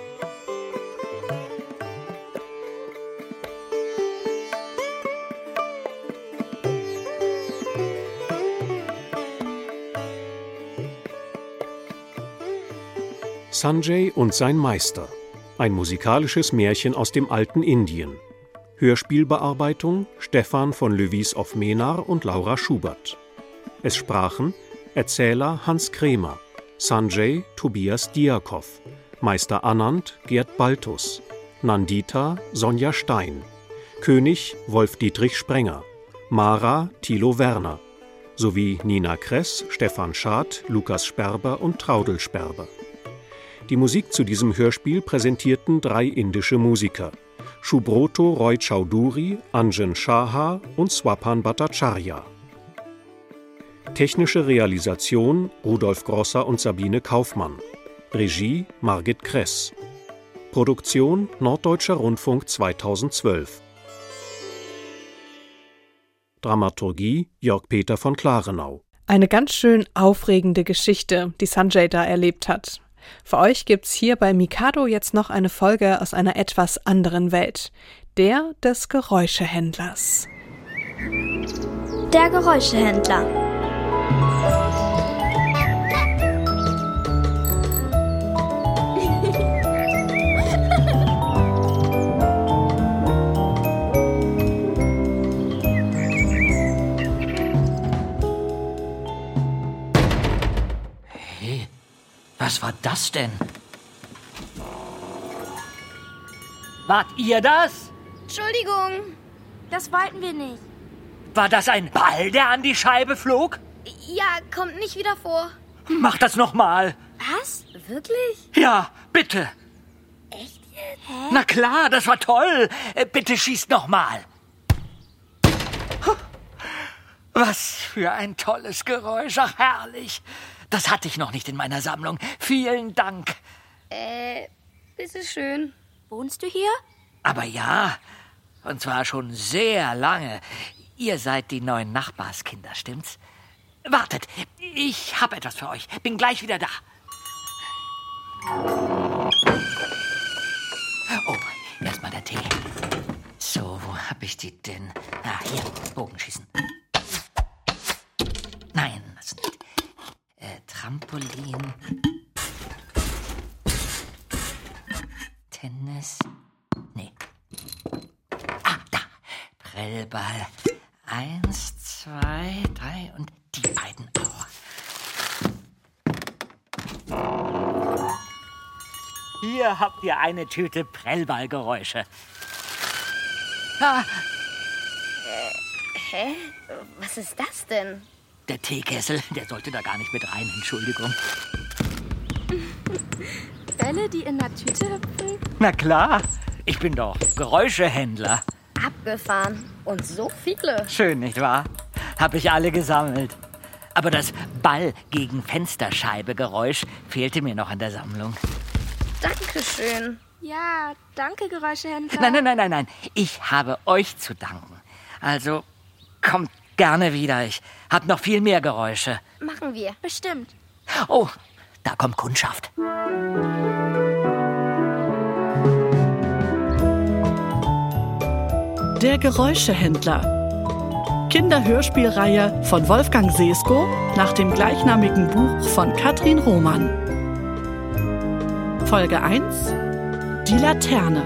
Sanjay und sein Meister. Ein musikalisches Märchen aus dem alten Indien. Hörspielbearbeitung Stefan von Lövis of Menar und Laura Schubert. Es sprachen Erzähler Hans Kremer, Sanjay Tobias Diakov, Meister Anand Gerd Baltus, Nandita Sonja Stein, König Wolf-Dietrich Sprenger, Mara Thilo Werner, sowie Nina Kress, Stefan Schad, Lukas Sperber und Traudel Sperber. Die Musik zu diesem Hörspiel präsentierten drei indische Musiker: Subroto Roy Chaudhuri, Anjan Shaha und Swapan Bhattacharya. Technische Realisation Rudolf Grosser und Sabine Kaufmann. Regie Margit Kress. Produktion Norddeutscher Rundfunk zweitausendzwölf. Dramaturgie Jörg-Peter von Klarenau. Eine ganz schön aufregende Geschichte, die Sanjay da erlebt hat. Für euch gibt's hier bei Mikado jetzt noch eine Folge aus einer etwas anderen Welt. Der des Geräuschehändlers. Der Geräuschehändler. Hey, was war das denn? Wart ihr das? Entschuldigung, das wollten wir nicht. War das ein Ball, der an die Scheibe flog? Ja, kommt nicht wieder vor. Mach das nochmal. Was? Wirklich? Ja, bitte. Echt jetzt? Hä? Na klar, das war toll. Bitte schießt nochmal. Was für ein tolles Geräusch. Ach, herrlich. Das hatte ich noch nicht in meiner Sammlung. Vielen Dank. Äh, bitteschön. Wohnst du hier? Aber ja, und zwar schon sehr lange. Ihr seid die neuen Nachbarskinder, stimmt's? Wartet, ich hab etwas für euch. Bin gleich wieder da. Oh, erstmal der Tee. So, wo hab ich die denn? Ah, hier, Bogenschießen. Nein, das nicht. Äh, Trampolin. Tennis. Nee. Ah, da. Prellball. Eins, zwei, drei und die beiden auch. Hier habt ihr eine Tüte Prellballgeräusche. Ah, Äh, hä? Was ist das denn? der Teekessel, der sollte da gar nicht mit rein, Entschuldigung. Bälle, die in der Tüte hüpfen? Na klar, ich bin doch Geräuschehändler. Abgefahren. Und so viele. Schön, nicht wahr? Hab ich alle gesammelt. Aber das Ball gegen Fensterscheibe-Geräusch fehlte mir noch an der Sammlung. Dankeschön. Ja, danke, Geräuschehändler. Nein, nein, nein, nein, nein. Ich habe euch zu danken. Also, kommt gerne wieder. Ich hab noch viel mehr Geräusche. Machen wir, bestimmt. Oh, da kommt Kundschaft. Der Geräuschehändler. Kinderhörspielreihe von Wolfgang Seesko nach dem gleichnamigen Buch von Katrin Roman. Folge eins: Die Laterne.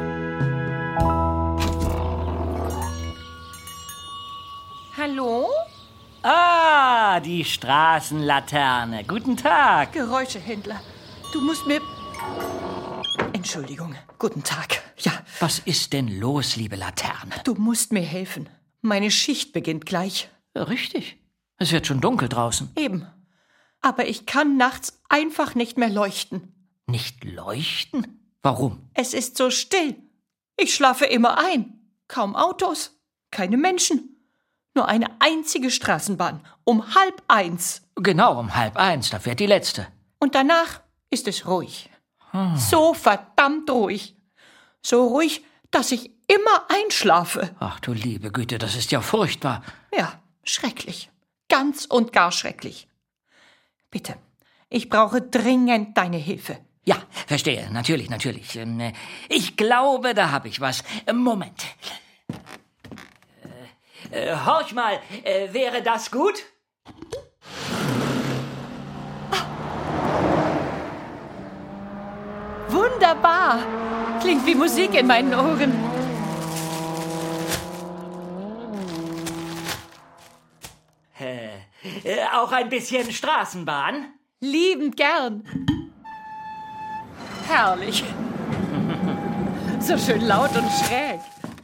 Hallo? Ah, die Straßenlaterne. Guten Tag. Geräuschehändler, du musst mir... Entschuldigung. Guten Tag. Ja. Was ist denn los, liebe Laterne? Du musst mir helfen. Meine Schicht beginnt gleich. Richtig. Es wird schon dunkel draußen. Eben. Aber ich kann nachts einfach nicht mehr leuchten. Nicht leuchten? Warum? Es ist so still. Ich schlafe immer ein. Kaum Autos, keine Menschen. Nur eine einzige Straßenbahn. Um halb eins. Genau, um halb eins. Da fährt die letzte. Und danach ist es ruhig. Hm. So verdammt ruhig. So ruhig, dass ich immer einschlafe. Ach du liebe Güte, das ist ja furchtbar. Ja, schrecklich. Ganz und gar schrecklich. Bitte, ich brauche dringend deine Hilfe. Ja, verstehe. Natürlich, natürlich. Ich glaube, da habe ich was. Moment. Äh, äh, horch mal, äh, wäre das gut? Wunderbar. Klingt wie Musik in meinen Ohren. Äh, äh, auch ein bisschen Straßenbahn? Liebend gern. Herrlich. So schön laut und schräg.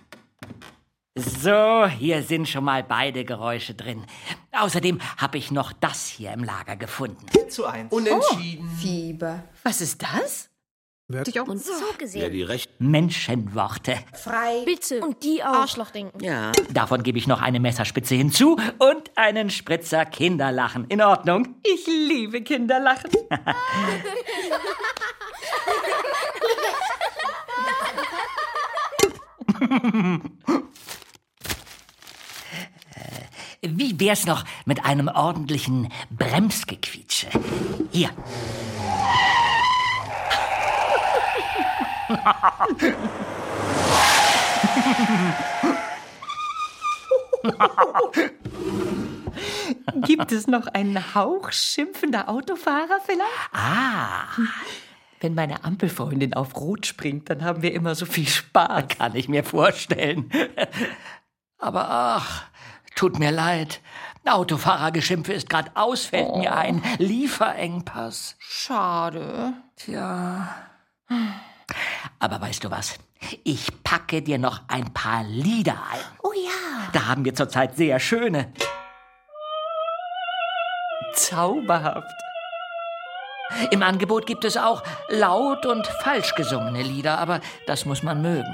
So, hier sind schon mal beide Geräusche drin. Außerdem habe ich noch das hier im Lager gefunden. Zu eins. Unentschieden. Oh, Fieber. Was ist das? Und so gesehen. Ja, die rechten Menschenworte. Frei. Bitte. Und die auch. Arschlochdenken. Ja. Davon gebe ich noch eine Messerspitze hinzu und einen Spritzer Kinderlachen. In Ordnung? Ich liebe Kinderlachen. Wie wär's noch mit einem ordentlichen Bremsgequietsche? Hier. Gibt es noch einen Hauch schimpfender Autofahrer vielleicht? Ah. Wenn meine Ampelfreundin auf Rot springt, dann haben wir immer so viel Spaß. Kann ich mir vorstellen. Aber ach, tut mir leid. Autofahrergeschimpfe ist gerade aus, fällt oh. mir ein. Lieferengpass. Schade. Tja. Aber weißt du was? Ich packe dir noch ein paar Lieder ein. Oh ja. Da haben wir zurzeit sehr schöne. Zauberhaft. Im Angebot gibt es auch laut und falsch gesungene Lieder, aber das muss man mögen.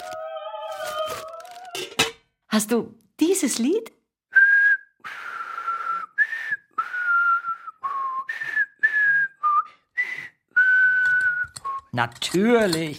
Hast du dieses Lied? Natürlich.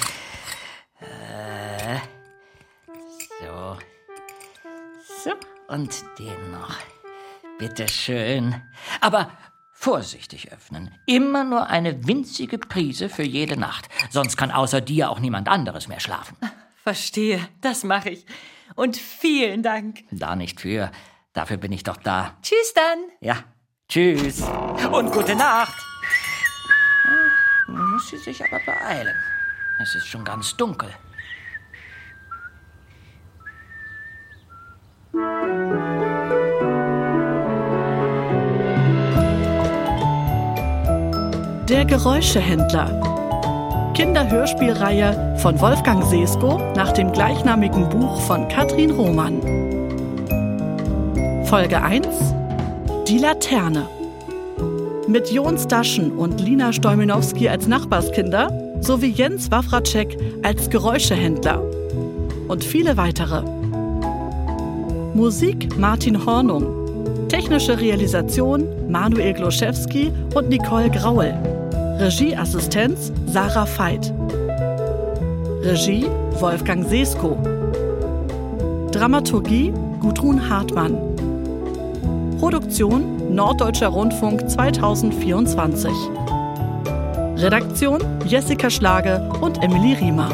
Äh, so. So. Und den noch. Bitte schön. Aber vorsichtig öffnen. Immer nur eine winzige Prise für jede Nacht. Sonst kann außer dir auch niemand anderes mehr schlafen. Verstehe. Das mache ich. Und vielen Dank. Da nicht für. Dafür bin ich doch da. Tschüss dann. Ja. Tschüss. Und gute Nacht. Nun muss sie sich aber beeilen. Es ist schon ganz dunkel. Der Geräuschehändler. Kinderhörspielreihe von Wolfgang Seesko nach dem gleichnamigen Buch von Katrin Roman. Folge eins: Die Laterne. Mit Jon Staschen und Lina Stoiminowski als Nachbarskinder sowie Jens Wawracek als Geräuschehändler. Und viele weitere. Musik Martin Hornung. Technische Realisation Manuel Gloszewski und Nicole Graul. Regieassistenz Sarah Veit. Regie Wolfgang Seesko. Dramaturgie Gudrun Hartmann. Produktion Norddeutscher Rundfunk zweitausendvierundzwanzig. Redaktion Jessica Schlage und Emily Riemer.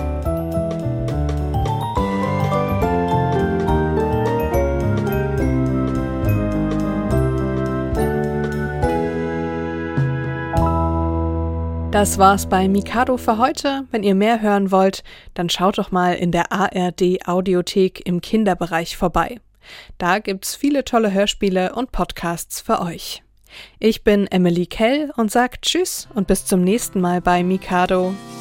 Das war's bei Mikado für heute. Wenn ihr mehr hören wollt, dann schaut doch mal in der A R D-Audiothek im Kinderbereich vorbei. Da gibt's viele tolle Hörspiele und Podcasts für euch. Ich bin Emily Kell und sag Tschüss und bis zum nächsten Mal bei Mikado.